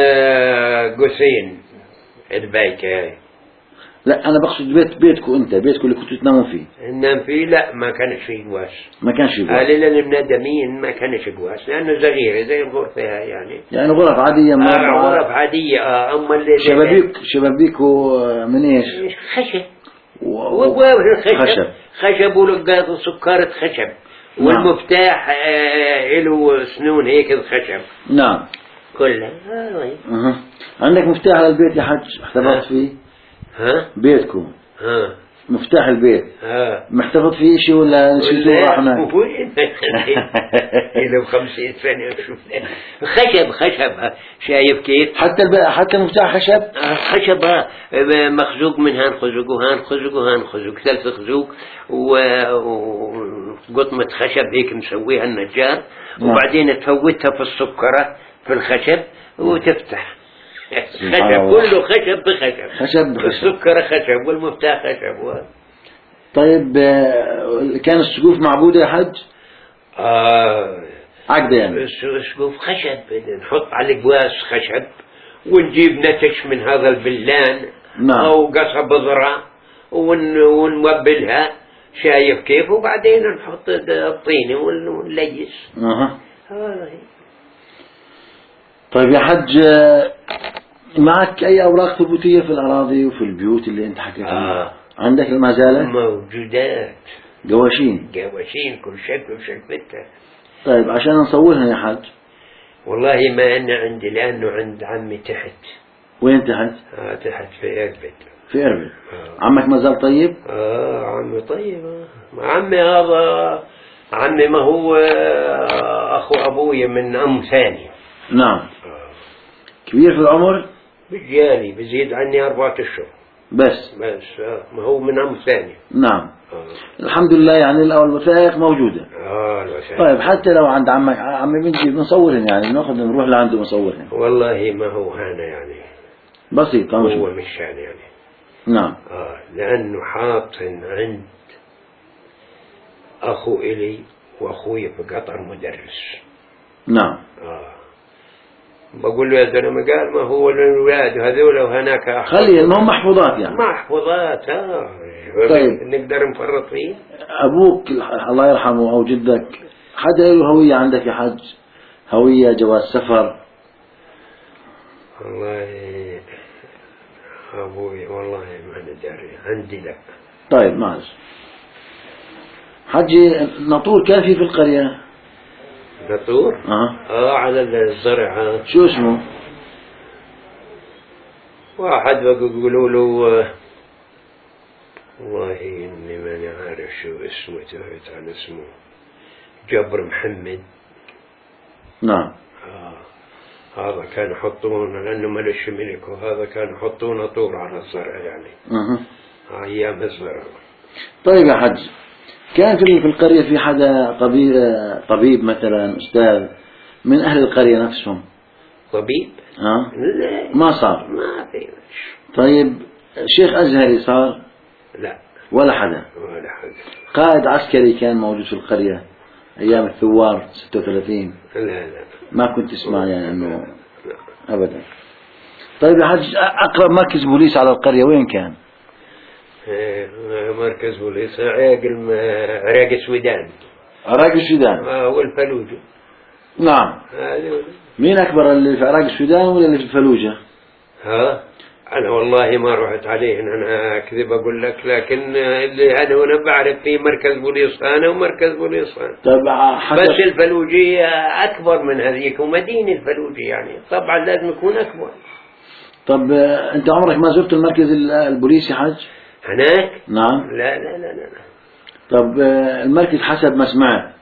Speaker 2: قوسين البايكة.
Speaker 1: لا أنا بقصد بيت بيتكم أنت، بيتكم اللي كنتوا تناموا فيه.
Speaker 2: ننام فيه؟ لا ما كانش فيه قواس.
Speaker 1: ما كانش فيه قواس.
Speaker 2: قال لنا الندمين ما كانش قواس لأنه صغيرة زي الغرفة يعني.
Speaker 1: يعني غرف عادية مربعة.
Speaker 2: آه غرف عادية. آه أما اللي
Speaker 1: شبابيك شبابيكه من إيش؟
Speaker 2: خشب.
Speaker 1: و...
Speaker 2: خشب. خشب ولقاط وسكارة خشب. نعم. والمفتاح آه له سنون هيك الخشب.
Speaker 1: نعم.
Speaker 2: كلها. آه
Speaker 1: أه. عندك مفتاح للبيت يا حج احتفظت فيه؟
Speaker 2: ها؟
Speaker 1: بيتكم.
Speaker 2: ها.
Speaker 1: مفتاح البيت.
Speaker 2: ها.
Speaker 1: محتفظ فيه شيء ولا نسيته راح هناك؟
Speaker 2: له خمسين سنة شوف. خشب خشب. شايف كيف؟
Speaker 1: حتى الب... حتى مفتاح خشب؟
Speaker 2: خشب مخزوق من هان خزوق وهان خزوق وهان خزوق، ثلاث خزوق وقطمة خشب هيك مسويها النجار. وبعدين تفوتها في السكرة في الخشب وتفتح. خشب كله خشب بخشب.
Speaker 1: خشب بخشب.
Speaker 2: السكرة خشب والمفتاح خشب.
Speaker 1: طيب كان السقوف معبودة يا حج؟
Speaker 2: آه
Speaker 1: عقدة يعني.
Speaker 2: السقوف خشب، نحط على القواس خشب ونجيب نتش من هذا البلان.
Speaker 1: نعم.
Speaker 2: أو قصب بذرة ون ونوبلها شايف كيف، وبعدين نحط الطينة ونليس.
Speaker 1: أها.
Speaker 2: هذا.
Speaker 1: طيب يا حج، معك أي أوراق ثبوتية في الأراضي وفي البيوت اللي أنت حكيت عنها؟
Speaker 2: آه.
Speaker 1: عندك ما زالت؟
Speaker 2: موجودات.
Speaker 1: قواشين.
Speaker 2: قواشين كل شكل وشكلتها.
Speaker 1: طيب عشان نصورها يا حج.
Speaker 2: والله ما أنا عندي، لأنه عند عمي تحت.
Speaker 1: وين تحت؟
Speaker 2: آه تحت في إربد.
Speaker 1: في إربد.
Speaker 2: آه.
Speaker 1: عمك ما زال طيب؟
Speaker 2: آه عمي طيب. آه. عمي هذا عمي ما هو أخو أبوي من أم ثانية.
Speaker 1: نعم.
Speaker 2: آه.
Speaker 1: كبير في العمر؟
Speaker 2: بجالي بزيد عني أربعة أشهر.
Speaker 1: بس.
Speaker 2: بس آه. ما هو من أم ثانية.
Speaker 1: نعم.
Speaker 2: آه.
Speaker 1: الحمد لله، يعني الوثائق موجودة.
Speaker 2: آه الوثائق.
Speaker 1: طيب حتى لو عند عمك عمي بنجي بنصورهن، يعني بناخذ نروح لعنده بنصورهن.
Speaker 2: والله ما هو هنا يعني.
Speaker 1: بسيط.
Speaker 2: هو مش يعني.
Speaker 1: نعم.
Speaker 2: آه لأنه حاطن عند أخو إلي وأخوي في قطر مدرس.
Speaker 1: نعم.
Speaker 2: آه بقول له يا زلمة، قال ما هو الأولاد هذول وهناك أحفظ.
Speaker 1: خلي ما هم محفوظات يعني.
Speaker 2: محفوظات. آه
Speaker 1: طيب.
Speaker 2: نقدر نفرط فيه.
Speaker 1: أبوك الله يرحمه أو جدك حدا له هوية عندك يا حج؟ هوية، جواز سفر؟
Speaker 2: والله أبوي والله ما ندري، عندي لا.
Speaker 1: طيب معلش حجي، ناطور كان في في القرية؟
Speaker 2: ناطور؟
Speaker 1: اه
Speaker 2: اه على الزرع. آه.
Speaker 1: شو اسمه؟
Speaker 2: واحد بيقولوا له والله إني ماني عارف شو اسمه، تهت عن اسمه. جبر محمد.
Speaker 1: نعم.
Speaker 2: آه. هذا كان يحطونه لأنه ملش ملك، وهذا كان يحطونه طور على الزرع يعني.
Speaker 1: أه.
Speaker 2: أيام الزرع.
Speaker 1: طيب يا حج، كان في في القرية في حدا طبيب طبيب مثلا أستاذ من أهل القرية نفسهم؟
Speaker 2: طبيب؟
Speaker 1: أه؟
Speaker 2: لا
Speaker 1: ما صار.
Speaker 2: ما في.
Speaker 1: طيب شيخ أزهري صار؟
Speaker 2: لا
Speaker 1: ولا حدا.
Speaker 2: ولا حدا.
Speaker 1: قائد عسكري كان موجود في القرية أيام الثوار ستة وثلاثين؟
Speaker 2: لا لا
Speaker 1: ما كنت تسمع يعني أنه؟
Speaker 2: لا.
Speaker 1: أبدا. طيب يا حج، أقرب مركز بوليس على القرية وين كان؟
Speaker 2: مركز بوليس عراق الم... عراق السودان.
Speaker 1: عراق السودان.
Speaker 2: آه والفلوجة.
Speaker 1: نعم.
Speaker 2: هذول.
Speaker 1: مين أكبر، اللي في عراق السودان ولا اللي في الفلوجة؟
Speaker 2: ها أنا والله ما رحت عليهن، أنا أكذب أقول لك، لكن اللي أنا وأنا بعرف في مركز بوليس أنا ومركز بوليس أنا.
Speaker 1: طبعا
Speaker 2: بس الفلوجية أكبر من هذيك، ومدينة الفلوجة يعني طبعا لازم يكون أكبر.
Speaker 1: طب أنت عمرك ما زرت المركز البوليسي حج؟
Speaker 2: هناك؟
Speaker 1: نعم.
Speaker 2: لا لا لا لا.
Speaker 1: طب المركز حسب ما سمعت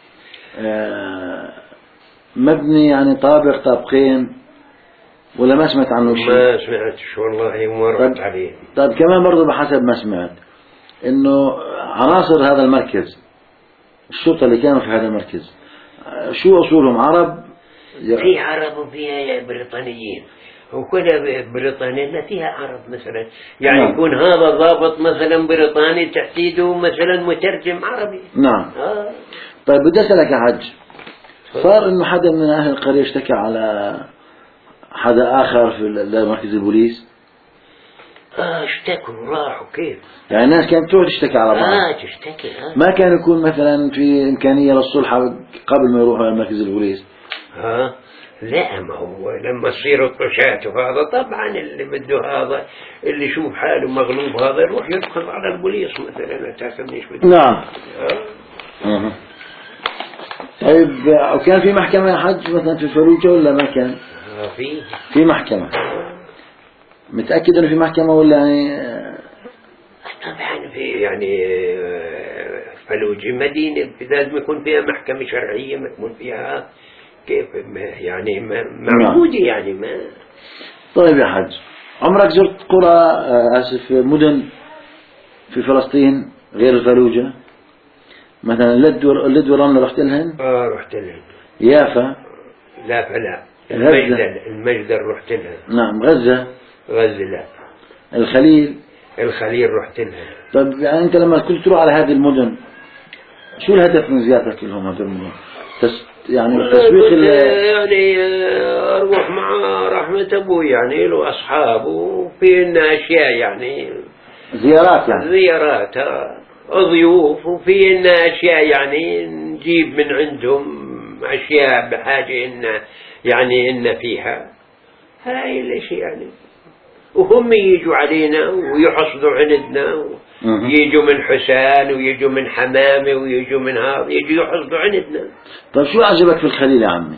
Speaker 1: مبني يعني طابق طابقين ولا ما سمعت عنه شيء؟
Speaker 2: ما سمعتش والله وما رحت عليه.
Speaker 1: طيب كمان برضه بحسب ما سمعت انه عناصر هذا المركز، الشرطة اللي كانوا في هذا المركز، شو اصولهم؟ عرب؟
Speaker 2: في عرب وفيها بريطانيين، وكل بريطانيا فيها عرب مثلا، يعني
Speaker 1: نعم.
Speaker 2: يكون هذا ضابط مثلا بريطاني تحديده مثلا مترجم عربي.
Speaker 1: نعم.
Speaker 2: آه.
Speaker 1: طيب بدي اسالك يا حج، صار انه حدا من اهل القرية اشتكى على حدا آخر في مركز البوليس؟
Speaker 2: آه اشتكوا راحوا كيف؟
Speaker 1: يعني الناس كانت تروح تشتكي على بعض؟
Speaker 2: آه تشتكي. آه.
Speaker 1: ما كان يكون مثلا في إمكانية للصلح قبل ما يروحوا على مركز البوليس؟
Speaker 2: ها لا، ما هو لما تصير الطشات وهذا طبعا اللي بده هذا اللي يشوف حاله مغلوب هذا يروح يدخل على البوليس مثلا، تاخذنيش بده.
Speaker 1: نعم.
Speaker 2: آه.
Speaker 1: أه. طيب وكان في محكمة يا حج مثلا في الفلوجة ولا ما كان؟
Speaker 2: آه في
Speaker 1: في محكمة. متأكد انه في محكمة ولا يعني؟
Speaker 2: طبعا في يعني فلوجة مدينة لازم يكون فيها محكمة شرعية، ما يكون فيها كيف يعني معبودة يعني ما.
Speaker 1: طيب يا حج، عمرك زرت قرى آسف مدن في فلسطين غير الفلوجة؟ مثلا لد ولد ورملة رحت لهن؟
Speaker 2: اه رحت لهن.
Speaker 1: يافا؟
Speaker 2: لا فلا. المجدل المجدل رحت لها.
Speaker 1: نعم. غزة؟
Speaker 2: غزة لا.
Speaker 1: الخليل؟
Speaker 2: الخليل رحت لها.
Speaker 1: طيب يعني أنت لما كنت تروح على هذه المدن شو الهدف من زيارتك لهم هذه المدن؟ تس يعني تسويق
Speaker 2: يعني أروح مع رحمة أبوي يعني له أصحاب وفي لنا أشياء يعني
Speaker 1: زيارات يعني
Speaker 2: زيارات آه. ضيوف، وفي إن أشياء يعني نجيب من عندهم أشياء بحاجة إن يعني إن فيها هاي الأشياء يعني. وهم يجوا علينا ويحصدوا عندنا، يجوا من حسان ويجوا من حمامة ويجوا من هذا، يجوا يحصدوا عندنا.
Speaker 1: طيب شو عجبك في الخليل يا عمي؟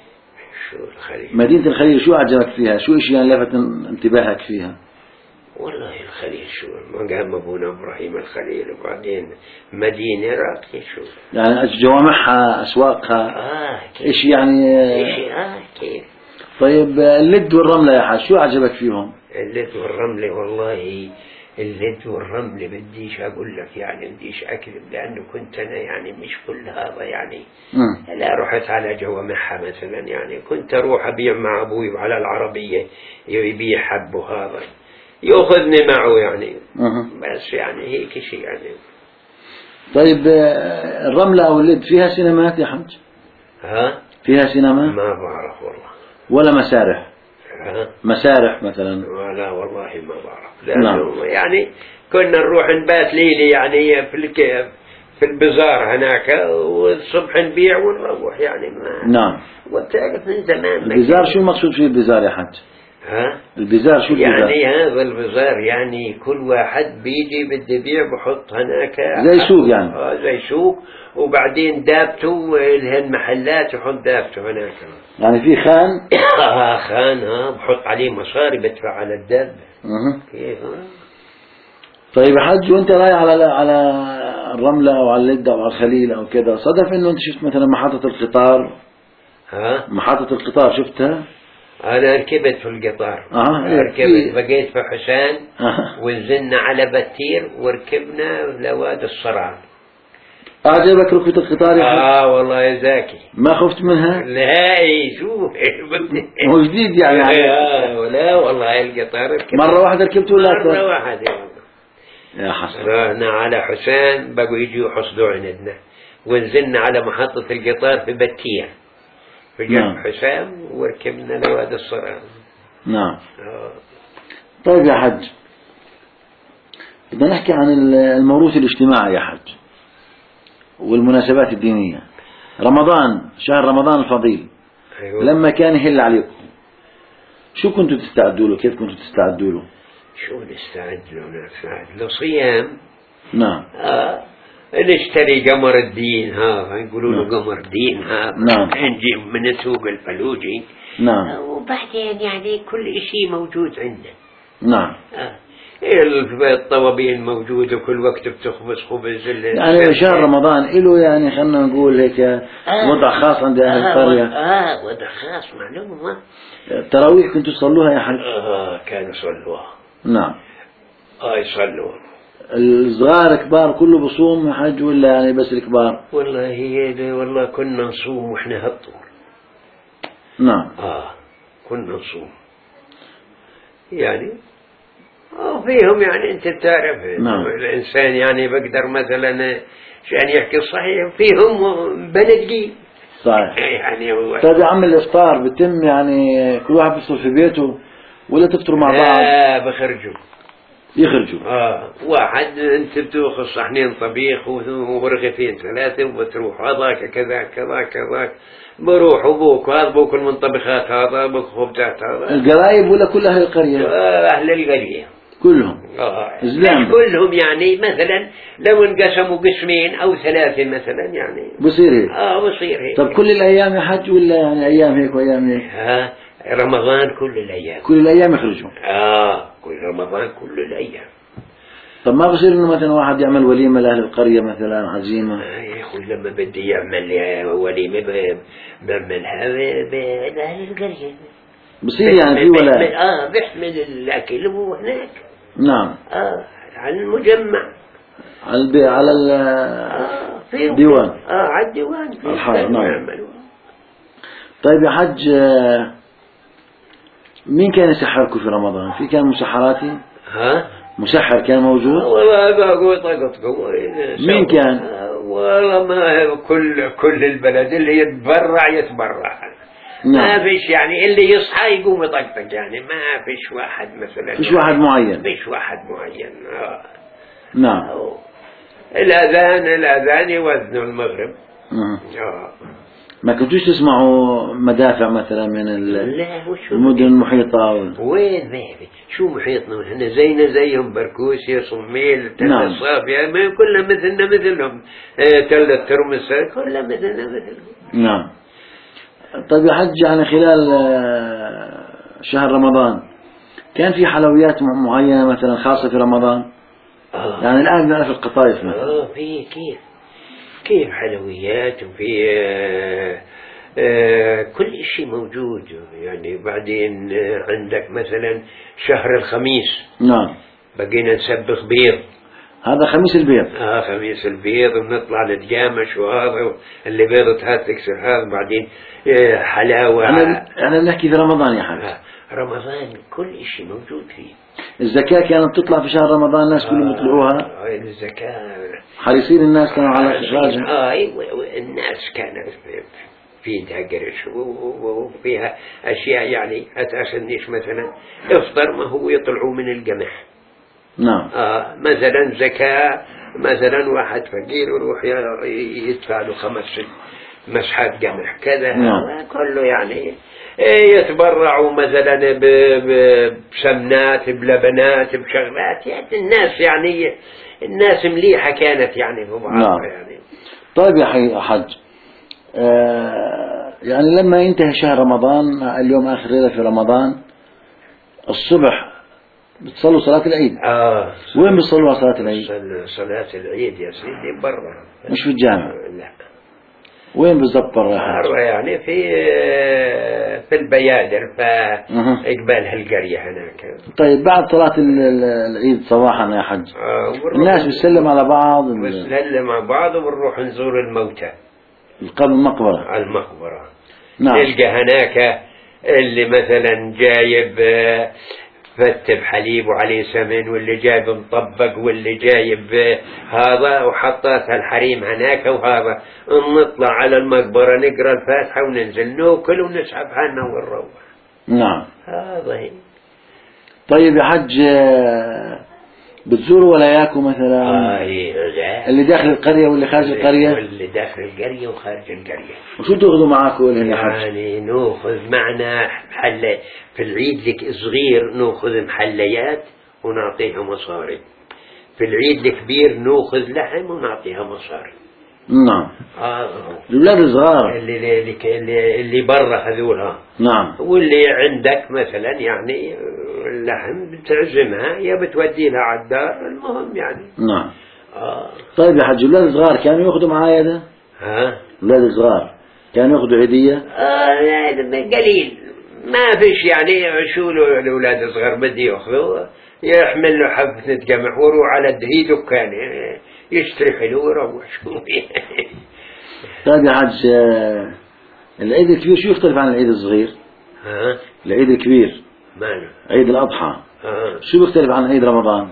Speaker 2: شو الخليل؟
Speaker 1: مدينة الخليل شو عجبك فيها؟ شو إشي يعني لفت انتباهك فيها؟
Speaker 2: والله الخليل شو مقام أبونا إبراهيم الخليل، وبعدين مدينة راقية شو
Speaker 1: يعني جوامعها أسواقها
Speaker 2: آه
Speaker 1: إيش يعني
Speaker 2: إيش آه كيف.
Speaker 1: طيب اللد والرملة يا حاج شو عجبك فيهم؟
Speaker 2: اللد والرملة والله اللد والرملة بديش أقول لك يعني بديش أكذب، لأنه كنت أنا يعني مش كل هذا يعني م. لا رحت على جوامعها مثلا، يعني كنت أروح أبيع مع أبوي على العربية يبيع حب وهذا يأخذني معه يعني
Speaker 1: أه.
Speaker 2: بس يعني هيك شيء يعني.
Speaker 1: طيب الرملة أو اللد فيها سينمات يا حج؟
Speaker 2: ها؟
Speaker 1: فيها سينما؟
Speaker 2: ما بعرف والله.
Speaker 1: ولا مسارح؟
Speaker 2: ها؟
Speaker 1: مسارح مثلا؟
Speaker 2: لا والله ما بعرف، لأنه يعني كنا نروح نبات ليلي يعني في الكيف في البزار هناك، والصبح نبيع ونروح يعني ما.
Speaker 1: نعم.
Speaker 2: وتعرف من زمان.
Speaker 1: البزار شو المقصود فيه البزار يا حج؟
Speaker 2: ها؟
Speaker 1: البزار شو البزار؟
Speaker 2: يعني هذا البزار يعني كل واحد بيجي بده يبيع بحط هناك
Speaker 1: زي سوق يعني.
Speaker 2: اه زي سوق، وبعدين دابته المحلات يحط دابته هناك
Speaker 1: يعني في خان
Speaker 2: اه خان ها بحط عليه مصاري بدفع على الدابة.
Speaker 1: أه.
Speaker 2: كيف ها؟
Speaker 1: طيب يا حج وانت رايح على على الرملة او على اللد او على الخليل او كذا، صدف انه انت شفت مثلا محطة القطار؟
Speaker 2: ها؟
Speaker 1: محطة القطار شفتها؟
Speaker 2: أنا ركبت في القطار.
Speaker 1: آه
Speaker 2: ركبت بقيت في حسان
Speaker 1: آه.
Speaker 2: ونزلنا على بتير وركبنا لواد الصرعان.
Speaker 1: أعجبك ركبة القطار يا حج؟
Speaker 2: آه والله يا زاكي.
Speaker 1: ما خفت منها؟
Speaker 2: لا شوف
Speaker 1: هو جديد يعني.
Speaker 2: آه لا والله القطار ركبت
Speaker 1: مرة واحدة ركبت ولا
Speaker 2: مرة واحدة
Speaker 1: يا حسن.
Speaker 2: رحنا على حسان بقوا يجوا يحصدوا عندنا، ونزلنا على محطة القطار في بتير في جنب نعم. حسام وركبنا لواد الصرعان.
Speaker 1: نعم.
Speaker 2: آه.
Speaker 1: طيب يا حج بدنا نحكي عن الموروث الاجتماعي يا حج والمناسبات الدينية. رمضان شهر رمضان الفضيل. أيوة. لما كان يهل عليكم شو كنتوا تستعدوا له؟ كيف كنتوا تستعدوا له؟
Speaker 2: شو نستعد له؟ نستعد له صيام.
Speaker 1: نعم.
Speaker 2: آه. نشتري قمر الدين هذا يقولوا له نعم. قمر الدين هذا
Speaker 1: نعم.
Speaker 2: نجيب من سوق الفلوجي.
Speaker 1: نعم.
Speaker 2: وبعدين يعني كل شيء موجود عندنا.
Speaker 1: نعم.
Speaker 2: آه. الطوابين موجودة كل وقت بتخبز خبز.
Speaker 1: يعني شهر رمضان له يعني خلنا نقول هيك آه. وضع خاص عند أهل
Speaker 2: آه
Speaker 1: القرية.
Speaker 2: آه وضع خاص معلومة.
Speaker 1: التراويح كنتوا تصلوها يا حج؟
Speaker 2: آه كانوا يصلوها.
Speaker 1: نعم.
Speaker 2: آه يصلوا.
Speaker 1: الصغار كبار كله بصوم يا حج ولا يعني بس الكبار؟
Speaker 2: والله هي والله كنا نصوم وإحنا هالطول.
Speaker 1: نعم.
Speaker 2: آه كنا نصوم يعني. آه فيهم يعني أنت بتعرف
Speaker 1: نعم.
Speaker 2: الإنسان يعني بقدر مثلا عشان يحكي صحيح فيهم بلدي
Speaker 1: صحيح
Speaker 2: يعني هو.
Speaker 1: طيب يا عم الإفطار بتم يعني كل واحد بيفطر في بيته ولا تفطروا مع بعض؟
Speaker 2: لا بخرجوا
Speaker 1: يخرجوا.
Speaker 2: آه واحد أنت بتأخذ صحنين طبيخ ورغيفين ثلاثة وبتروح هذاك كذا كذا كذا بروح أبوك هذا بوك المنطبخات هذا بوك خبزات هذا.
Speaker 1: القرايب ولا كل أهل القرية؟
Speaker 2: آه أهل القرية
Speaker 1: كلهم.
Speaker 2: آه
Speaker 1: زلام.
Speaker 2: كلهم يعني مثلا لو انقسموا قسمين أو ثلاثة مثلا يعني
Speaker 1: بصير هيك.
Speaker 2: آه بصير هيك.
Speaker 1: طب كل الأيام يا حج ولا يعني أيام هيك وأيام هيك؟
Speaker 2: ها رمضان كل الأيام.
Speaker 1: كل الأيام يخرجوا.
Speaker 2: آه كل رمضان كل الأيام.
Speaker 1: طب ما بصير إنه مثلا واحد يعمل وليمة لأهل القرية مثلا عزيمة؟
Speaker 2: آه يا أخي لما بدي يعمل وليمة بعملها بأهل القرية.
Speaker 1: بصير يعني في ولا؟
Speaker 2: آه بيحمل الأكل وهو هناك.
Speaker 1: نعم.
Speaker 2: آه على المجمع.
Speaker 1: على البي... على ال
Speaker 2: آه في
Speaker 1: الديوان.
Speaker 2: آه على الديوان في
Speaker 1: الحارة. نعم. طيب يا حج مين كان يسحركم في رمضان؟ في كان مسحراتي؟
Speaker 2: ها؟
Speaker 1: مسحر كان موجود؟
Speaker 2: والله بقول طقطكم.
Speaker 1: مين كان؟
Speaker 2: والله ما كل كل البلد اللي يتبرع يتبرع. ما فيش يعني اللي يصحى يقوم يطقطق، يعني ما فيش واحد مثلا،
Speaker 1: فيش واحد معين،
Speaker 2: فيش واحد معين. آه.
Speaker 1: نعم.
Speaker 2: أو الأذان الأذان يوذن المغرب. آه.
Speaker 1: ما كنتوش تسمعوا مدافع مثلا من المدن المحيطة؟
Speaker 2: وين ذهبت؟ شو محيطنا احنا؟ زينا زيهم، بركوسيا، صميل، تل
Speaker 1: نعم.
Speaker 2: الصافية، ما كلنا مثلنا مثلهم، تل الترمس كلنا مثلنا مثلهم.
Speaker 1: نعم. طيب يا حج، يعني خلال شهر رمضان كان في حلويات معينة مثلا خاصة في رمضان؟
Speaker 2: آه.
Speaker 1: يعني الآن بنعرف القطايف مثلا.
Speaker 2: آه في كيف كيف حلويات، وفي آه آه كل شيء موجود يعني. بعدين آه عندك مثلا شهر الخميس،
Speaker 1: نعم،
Speaker 2: بقينا نسبخ بيض.
Speaker 1: هذا خميس البيض.
Speaker 2: اه خميس البيض، ونطلع نتجامش، وهذا اللي بيضة هات تكسر هذا. بعدين آه حلاوة.
Speaker 1: احنا احنا بنحكي في رمضان يا حاج.
Speaker 2: آه رمضان كل شيء موجود فيه.
Speaker 1: الزكاة كانت تطلع في شهر رمضان، الناس كلهم يطلعوها.
Speaker 2: آه الزكاة
Speaker 1: حريصين الناس كانوا على إخراجها.
Speaker 2: آه الناس كانت فيها قرش، وفيها أشياء يعني أتأسنيش مثلا افطر ما هو يطلعوا من القمح.
Speaker 1: نعم.
Speaker 2: آه مثلا زكاة، مثلا واحد فقير يروح يدفع له خمس مسحات قمح كذا.
Speaker 1: نعم.
Speaker 2: كله يعني يتبرعوا مثلا بسمنات، بلبنات، بشغلات. يعني الناس يعني الناس مليحة كانت يعني في بعضها.
Speaker 1: نعم.
Speaker 2: يعني
Speaker 1: طيب يا حج، آه يعني لما ينتهي شهر رمضان، اليوم آخر ليلة في رمضان، الصبح بتصلوا صلاة العيد.
Speaker 2: آه
Speaker 1: وين بتصلوا صلاة العيد؟
Speaker 2: صلاة العيد يا سيدي برا،
Speaker 1: مش في الجامع؟
Speaker 2: لا.
Speaker 1: وين بالضبط برا يا حج؟
Speaker 2: برا يعني في في البيادر، فإقبال هالقرية هناك.
Speaker 1: طيب بعد صلاة العيد صباحا يا حج،
Speaker 2: آه
Speaker 1: الناس بتسلم على بعض،
Speaker 2: بنسلم على بعض، وبنروح نزور الموتى
Speaker 1: القبر، المقبرة.
Speaker 2: على المقبرة.
Speaker 1: نعم.
Speaker 2: نلقى هناك اللي مثلا جايب فتب حليب وعليه سمن، واللي جايب مطبق، واللي جايب هذا وحطات الحريم هناك وهذا. نطلع على المقبرة نقرأ الفاتحة وننزل ناكل ونسحب حالنا ونروح.
Speaker 1: نعم.
Speaker 2: هذا هي.
Speaker 1: طيب يا حج، بتزوروا ولاياكم مثلا؟
Speaker 2: آه
Speaker 1: اللي داخل القرية واللي خارج القرية؟
Speaker 2: واللي داخل القرية وخارج القرية.
Speaker 1: وشو تأخذوا معاكم هنا يا حج؟
Speaker 2: يعني نأخذ معنا محل في العيد لك صغير، نأخذ محليات ونعطيها مصاري. في العيد الكبير نأخذ لحم ونعطيها مصاري.
Speaker 1: نعم.
Speaker 2: آه.
Speaker 1: الأولاد الصغار
Speaker 2: اللي اللي اللي برا هذولها.
Speaker 1: نعم.
Speaker 2: واللي عندك مثلا يعني اللحم بتعزمها يا بتودي لها على الدار، المهم يعني.
Speaker 1: نعم.
Speaker 2: آه.
Speaker 1: طيب يا حج، الأولاد الصغار كانوا يأخذوا معايا ده؟
Speaker 2: ها؟
Speaker 1: الأولاد الصغار كانوا يأخذوا هدية؟
Speaker 2: آه قليل، ما فيش يعني. شو الأولاد الصغار بدي يأخذوا، يحمل له حبة قمح ويروح على الدهي دكان يشتري حلو ويروح. شو
Speaker 1: طيب يا حج، العيد الكبير شو يختلف عن العيد الصغير؟
Speaker 2: ها؟
Speaker 1: العيد الكبير
Speaker 2: ماله؟
Speaker 1: عيد الأضحى.
Speaker 2: ها؟
Speaker 1: شو بيختلف عن عيد رمضان؟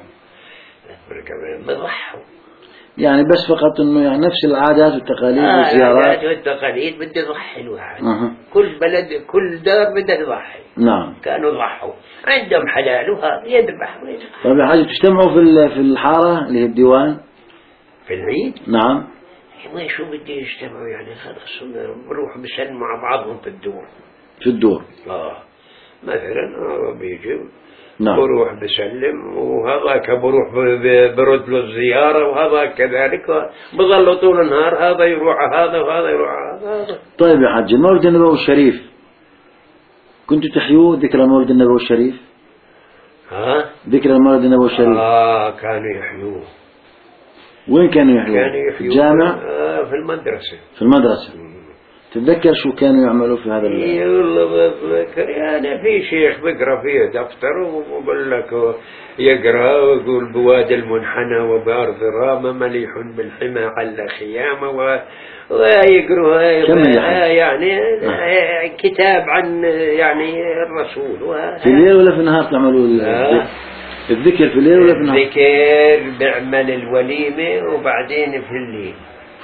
Speaker 2: بضحوا
Speaker 1: يعني بس فقط انه يعني نفس العادات والتقاليد
Speaker 2: آه
Speaker 1: والزيارات.
Speaker 2: العادات والتقاليد بدي يضحي الواحد.
Speaker 1: أه.
Speaker 2: كل بلد كل دار بدها تضحي.
Speaker 1: نعم.
Speaker 2: كانوا يضحوا عندهم حلال وهذا يذبح ويذبح.
Speaker 1: طيب يا حاج، بتجتمعوا في في الحارة اللي هي الديوان
Speaker 2: في العيد؟
Speaker 1: نعم.
Speaker 2: ما شو بدي يجتمعوا يعني، خلاص بروح بسلموا مع بعضهم في الدور.
Speaker 1: في الدور.
Speaker 2: اه مثلا هذا بيجي
Speaker 1: نعم.
Speaker 2: بروح بسلم، وهذاك بروح برد له الزيارة، وهذا كذلك بظل طول النهار، هذا يروح هذا وهذا يروح هذا.
Speaker 1: طيب يا حج، المولد النبوي الشريف كنتوا تحيوه ذكرى المولد النبوي الشريف؟
Speaker 2: ها؟
Speaker 1: ذكرى المولد النبوي الشريف.
Speaker 2: اه كانوا يحيوه.
Speaker 1: وين كانوا يحيوه؟
Speaker 2: كانوا يحيوه
Speaker 1: الجامع؟
Speaker 2: آه في المدرسة.
Speaker 1: في المدرسة. تتذكر شو كانوا يعملوا في هذا؟
Speaker 2: اي والله بتذكر يعني. في شيخ بقرا فيه دفتر وبقول لك يقرا ويقول بوادي المنحنى وبارض رامة مليح بالحمى على خيامة، ويقروا يعني آه. كتاب عن يعني الرسول.
Speaker 1: في الليل ولا في النهار تعملوا
Speaker 2: آه.
Speaker 1: الذكر؟ في الليل ولا في النهار؟
Speaker 2: الذكر بعمل الوليمة وبعدين في الليل.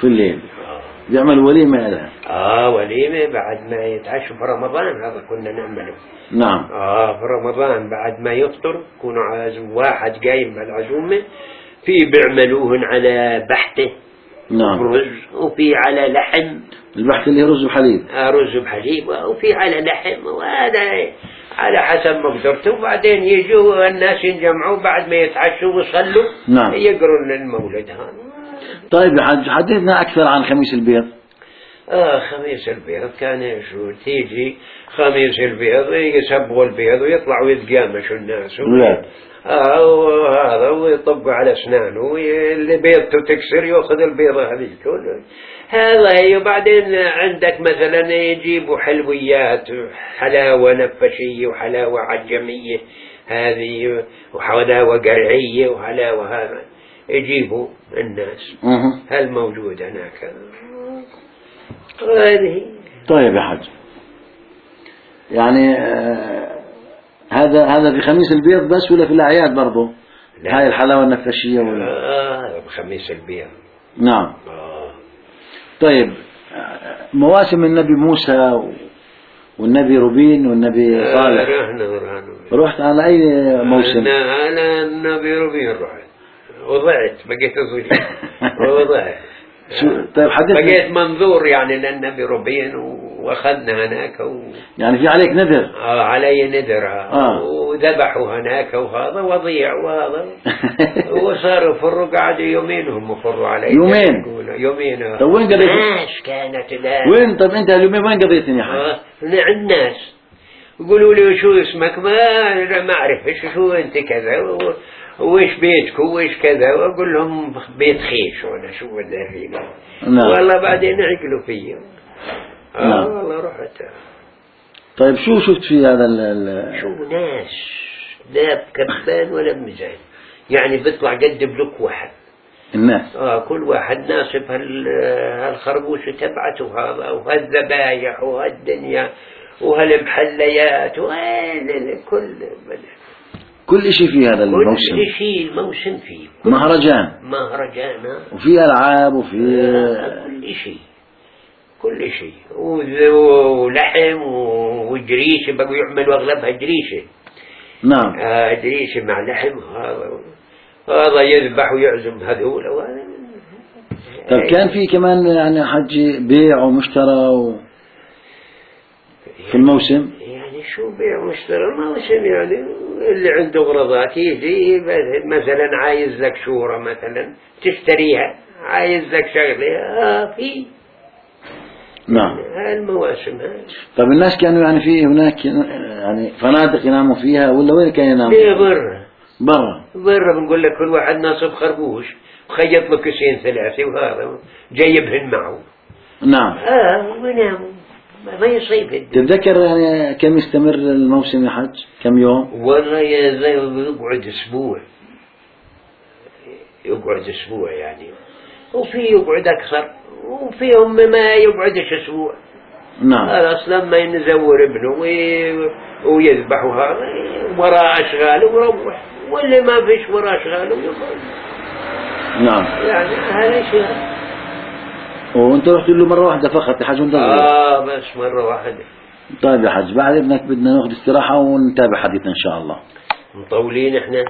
Speaker 1: في الليل بيعمل وليمة لها.
Speaker 2: اه وليمة بعد ما يتعشوا في رمضان، هذا كنا نعمله.
Speaker 1: نعم.
Speaker 2: اه في رمضان بعد ما يفطر يكونوا عازم واحد قايم بالعزومة، في بيعملوهن على بحته.
Speaker 1: نعم.
Speaker 2: رز، وفي على لحم.
Speaker 1: البحث اللي رز بحليب.
Speaker 2: آه رز بحليب، وفي على لحم، وهذا على حسب مقدرته. وبعدين يجوا الناس ينجمعوا بعد ما يتعشوا ويصلوا.
Speaker 1: نعم.
Speaker 2: يقرون المولد هذا.
Speaker 1: طيب يا حاج حدثنا أكثر عن خميس البيض.
Speaker 2: آه خميس البيض كان شو تيجي خميس البيض يسبغوا البيض ويطلعوا يتقامشوا الناس.
Speaker 1: لا.
Speaker 2: آه وهذا ويطبقوا على أسنانه، واللي بيضته تكسر يأخذ البيضة هذيك. هذا هي. وبعدين عندك مثلا يجيبوا حلويات، حلاوة نفشية وحلاوة عجمية هذه، وحلاوة قرعية وحلاوة هذا يجيبوا الناس. هل موجود هناك هذه؟
Speaker 1: طيب يا حاج، يعني آه هذا هذا في خميس البيض بس ولا في الأعياد برضه؟ هاي الحلاوة النفشية ولا؟
Speaker 2: آه بخميس البيض.
Speaker 1: نعم.
Speaker 2: آه.
Speaker 1: طيب مواسم النبي موسى والنبي روبين والنبي صالح.
Speaker 2: آه رحنا رحنا.
Speaker 1: رحت على أي موسم؟
Speaker 2: أنا أنا النبي روبين رحت وضعت، بقيت أزوج وضعت.
Speaker 1: شو طيب حدثنا.
Speaker 2: بقيت منظور يعني للنبي روبين، واخذنا هناك و...
Speaker 1: يعني في عليك نذر.
Speaker 2: اه علي نذر.
Speaker 1: آه.
Speaker 2: وذبحوا هناك وهذا وضيع وهذا وصاروا فروا، قعدوا يومين هم فروا علي.
Speaker 1: يومين
Speaker 2: يومين.
Speaker 1: طيب وين قضيت؟
Speaker 2: ناس كانت لا.
Speaker 1: وين طيب انت اليومين وين قضيتني يا حاج؟
Speaker 2: آه عند ناس يقولوا لي شو اسمك؟ ما ما اعرف شو انت كذا وإيش بيتكم وإيش كذا، وأقول لهم بيت خيش وأنا شو بدي فينا.
Speaker 1: نعم.
Speaker 2: والله بعدين عقلوا فيا. آه
Speaker 1: نعم.
Speaker 2: والله رحت.
Speaker 1: طيب شو شفت في هذا ال
Speaker 2: شو ناس لا بكبان ولا بميزان، يعني بيطلع قد بلوك واحد
Speaker 1: الناس.
Speaker 2: آه كل واحد ناصب هال هالخربوش تبعته هذا، وهالذبايح وهالدنيا وهالمحليات وكل
Speaker 1: كل شيء في هذا الموسم.
Speaker 2: كل شيء الموسم فيه
Speaker 1: مهرجان.
Speaker 2: مهرجان
Speaker 1: وفي ألعاب وفي
Speaker 2: آه كل شيء كل شيء، ولحم وجريش، بقوا يعملوا أغلبها جريشة.
Speaker 1: نعم.
Speaker 2: آه جريشة مع لحم. هذا هذا يذبح ويعزم هذول.
Speaker 1: طيب كان في كمان يعني حج بيع ومشترى و... في الموسم؟
Speaker 2: يعني شو بيع ومشترى الموسم؟ يعني اللي عنده غرضات يجي مثلا عايز لك شورة مثلا تشتريها، عايز لك شغلة آه في.
Speaker 1: نعم.
Speaker 2: هالمواسم هاي.
Speaker 1: طيب الناس كانوا يعني في هناك يعني فنادق يناموا فيها ولا وين كانوا يناموا؟
Speaker 2: ليه برا
Speaker 1: برا.
Speaker 2: برا بنقول لك كل واحد ناصب خربوش وخيط له كيسين ثلاثة وهذا جايبهن معه.
Speaker 1: نعم.
Speaker 2: اه ويناموا ما يصيب.
Speaker 1: تتذكر يعني كم يستمر الموسم يا حج؟ كم يوم؟
Speaker 2: والله يا زي يقعد اسبوع، يقعد اسبوع يعني، وفي يقعد اكثر وفيهم ما يقعدش اسبوع.
Speaker 1: نعم.
Speaker 2: هذا اصلا ما ينزور ابنه ويذبح هذا وراء اشغاله ويروح، واللي ما فيش وراء اشغاله يقعد.
Speaker 1: نعم.
Speaker 2: يعني هذا شيء.
Speaker 1: وانت رحت له مرة واحدة فقط يا حاج وانت
Speaker 2: اه بس مرة واحدة.
Speaker 1: طيب يا حج بعد ابنك بدنا ناخذ استراحة ونتابع حديثنا ان شاء الله.
Speaker 2: مطولين احنا.